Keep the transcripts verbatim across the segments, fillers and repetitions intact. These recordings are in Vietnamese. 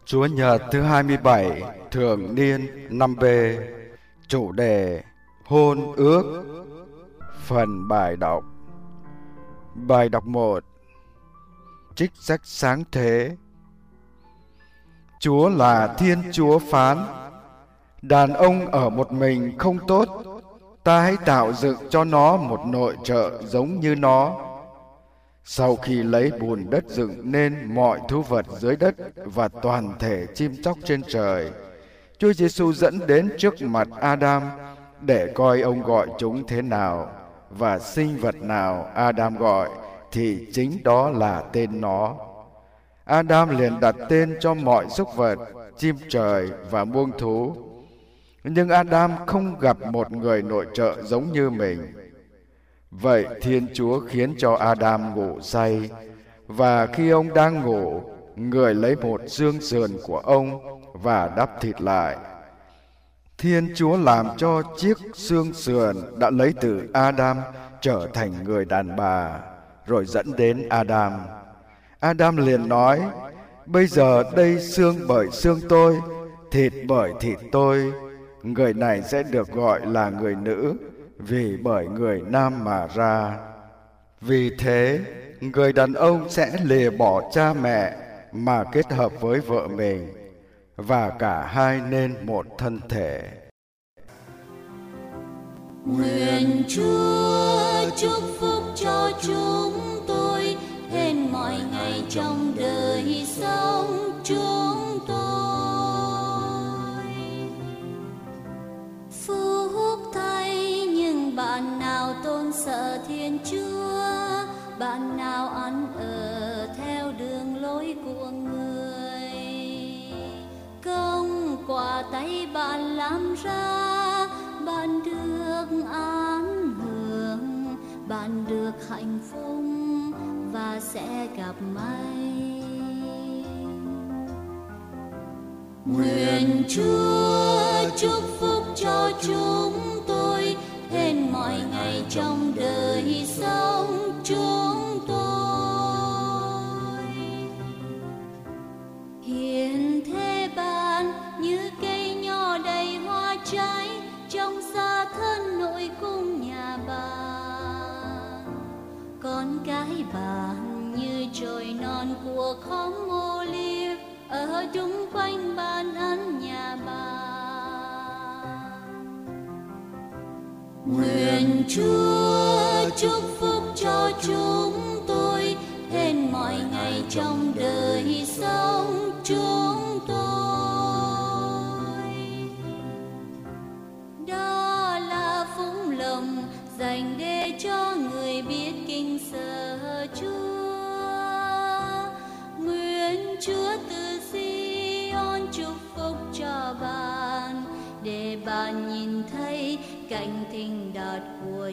Chúa Nhật thứ hai mươi bảy, thường niên năm B. Chủ đề: hôn ước. Phần bài đọc. Bài đọc một. Trích sách Sáng Thế. Chúa là Thiên Chúa phán: đàn ông ở một mình không tốt, ta hãy tạo dựng cho nó một nội trợ giống như nó. Sau khi lấy bùn đất dựng nên mọi thú vật dưới đất và toàn thể chim chóc trên trời, Chúa Giêsu dẫn đến trước mặt Adam để coi ông gọi chúng thế nào, và sinh vật nào Adam gọi thì chính đó là tên nó. Adam liền đặt tên cho mọi súc vật, chim trời và muông thú. Nhưng Adam không gặp một người nội trợ giống như mình. Vậy Thiên Chúa khiến cho Adam ngủ say, và khi ông đang ngủ, người lấy một xương sườn của ông và đắp thịt lại. Thiên Chúa làm cho chiếc xương sườn đã lấy từ Adam trở thành người đàn bà, rồi dẫn đến Adam. Adam liền nói: bây giờ đây xương bởi xương tôi, thịt bởi thịt tôi. Người này sẽ được gọi là người nữ, vì bởi người nam mà ra. Vì thế, người đàn ông sẽ lìa bỏ cha mẹ mà kết hợp với vợ mình, và cả hai nên một thân thể. Nguyện Chúa chúc phúc cho chúng tôi hết mọi ngày trong đời sống chúng tôi. Phúc thay những bạn nào tôn sợ Thiên Chúa, bạn nào ăn ở theo đường lối của người. Công quả tay bạn làm ra, bạn được an hưởng, bạn được hạnh phúc và sẽ gặp may. Nguyện Chúa chúc phúc cho chúng tôi hết mọi ngày trong đời sống chúng tôi. Hiện thế bạn như cây nho đầy hoa trái trong xa thân nội cung nhà bạn. Con cái bạn như chồi non của khóm olive ở chung quanh bàn ăn nhà bạn. Nguyện Chúa chúc phúc cho chúng tôi hết mọi ngày trong đời sống chúng tôi. Đó là phúc lộc dành để cho người biết kính sợ Chúa. Nguyện Chúa từ Sion chúc phúc cho bạn, để bạn nhìn thấy cảnh thịnh đạt của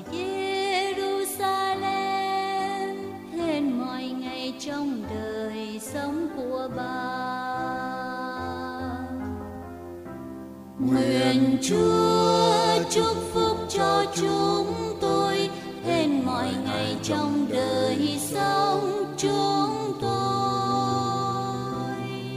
Jerusalem hết mọi ngày trong đời sống của bạn. Nguyện Chúa chúc phúc cho chúng tôi hết mọi ngày trong đời sống chúng tôi.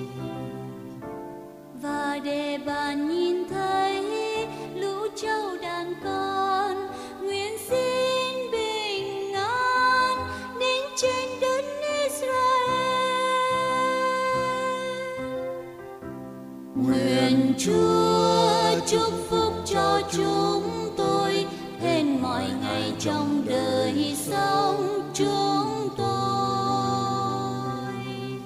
Và để bạn nhìn thấy lũ trâu đàn con, nguyện xin bình an đến trên đất Israel. Nguyện Chúa chúc phúc cho chúng tôi hết mọi ngày trong đời sống chúng tôi.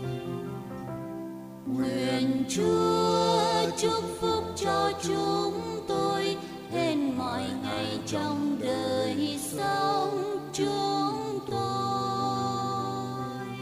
Nguyện Chúa chúc phúc cho chúng tôi hết mọi ngày trong đời sống chúng tôi.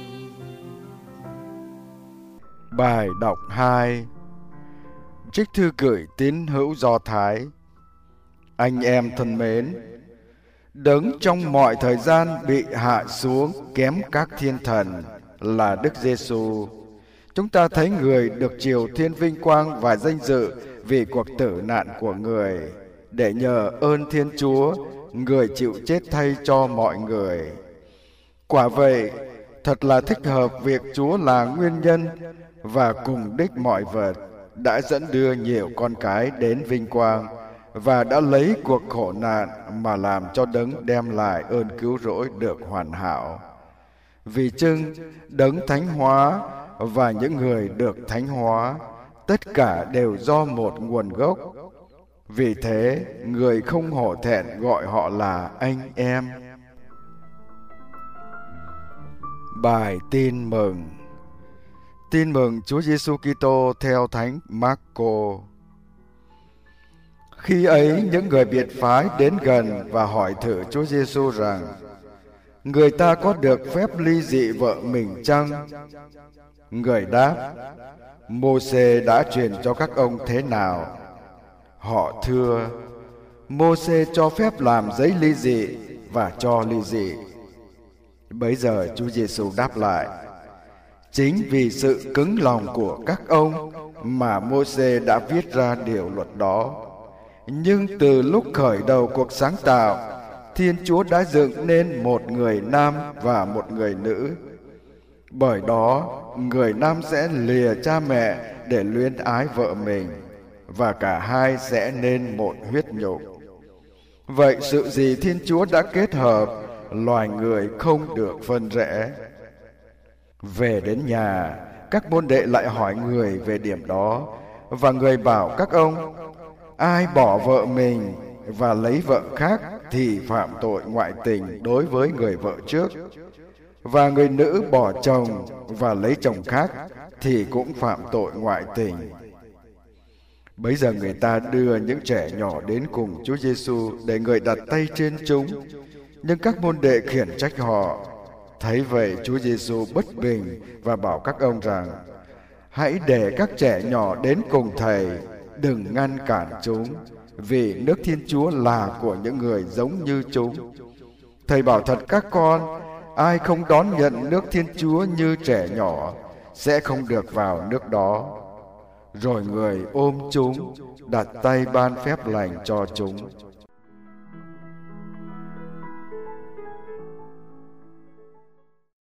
Bài đọc hai. Trích thư gửi tín hữu Do Thái. Anh em thân mến, Đấng trong mọi thời gian bị hạ xuống kém các thiên thần là Đức Giêsu. Chúng ta thấy người được triều thiên vinh quang và danh dự vì cuộc tử nạn của người, để nhờ ơn Thiên Chúa, người chịu chết thay cho mọi người. Quả vậy, Thật là thích hợp việc Chúa là nguyên nhân và cùng đích mọi vật, đã dẫn đưa nhiều con cái đến vinh quang và đã lấy cuộc khổ nạn mà làm cho đấng đem lại ơn cứu rỗi được hoàn hảo. Vì chưng đấng thánh hóa và những người được thánh hóa, tất cả đều do một nguồn gốc. Vì thế, người không hổ thẹn gọi họ là anh em. Bài tin mừng. Tin mừng Chúa Giêsu Kitô theo Thánh Marco. Khi ấy, những người biệt phái đến gần và hỏi thử Chúa Giêsu rằng: người ta có được phép ly dị vợ mình chăng? Người đáp: Mô-sê đã truyền cho các ông thế nào? Họ thưa: Mô-sê cho phép làm giấy ly dị và cho ly dị. Bấy giờ Chúa Giêsu đáp lại: chính vì sự cứng lòng của các ông mà Mô-sê đã viết ra điều luật đó. Nhưng từ lúc khởi đầu cuộc sáng tạo, Thiên Chúa đã dựng nên một người nam và một người nữ. Bởi đó, người nam sẽ lìa cha mẹ để luyến ái vợ mình, và cả hai sẽ nên một huyết nhục. Vậy sự gì Thiên Chúa đã kết hợp, loài người không được phân rẽ. Về đến nhà, các môn đệ lại hỏi người về điểm đó, và người bảo các ông: ai bỏ vợ mình và lấy vợ khác thì phạm tội ngoại tình đối với người vợ trước, và người nữ bỏ chồng và lấy chồng khác thì cũng phạm tội ngoại tình. Bấy giờ người ta đưa những trẻ nhỏ đến cùng Chúa Giêsu để người đặt tay trên chúng, nhưng các môn đệ khiển trách họ. Thấy vậy, Chúa Giêsu bất bình và bảo các ông rằng: hãy để các trẻ nhỏ đến cùng thầy, đừng ngăn cản chúng, vì nước Thiên Chúa là của những người giống như chúng. Thầy bảo thật các con, ai không đón nhận nước Thiên Chúa như trẻ nhỏ sẽ không được vào nước đó. Rồi người ôm chúng, đặt tay ban phép lành cho chúng.